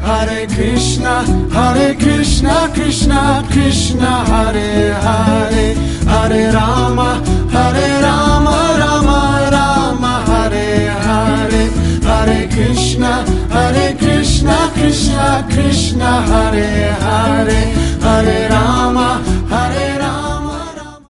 Hare Krishna, Krishna Krishna, Hare Hare, Hare Rama, Rama Rama, Hare Hare, Hare Krishna, Krishna Krishna, Hare Hare, Hare Rama.